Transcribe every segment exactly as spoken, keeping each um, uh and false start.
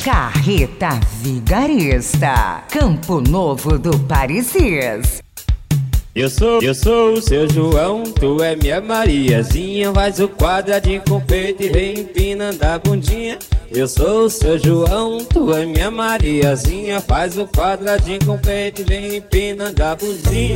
Carreta Vigarista, Campo Novo do Parecis. Eu sou, eu sou o seu João, tu é minha Mariazinha. Faz o quadradinho com o peito e vem empinando a bundinha. Eu sou o seu João, tu é minha Mariazinha. Faz o quadradinho com o peito e vem empinando a bundinha.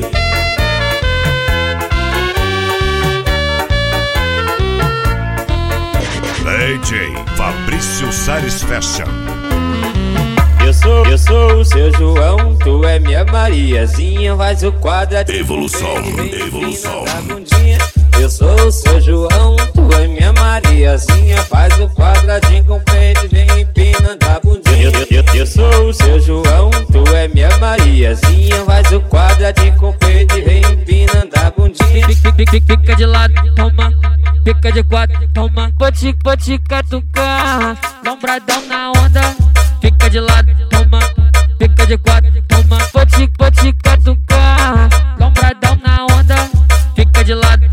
D J Fabrício Salles Fashion. Eu sou, eu sou o seu João, tu é minha Mariazinha. Faz o quadradinho Evolução, com o peito e vem evolução. empinando a bundinha. Eu sou o seu João, tu é minha Mariazinha. Faz o quadradinho com o peito e vem empinando a bundinha. Eu, eu, eu sou o seu João, tu é minha Mariazinha. Faz o quadradinho com o peito e vem empinando a bundinha. Fica, fica, fica de lado, toma. Fica de quatro, toma. Pode, pode catucar, lombradão na onda. Fica de lado, toma. Fica de quatro, toma. Pode, pode catucar, lombradão na onda. Fica de lado,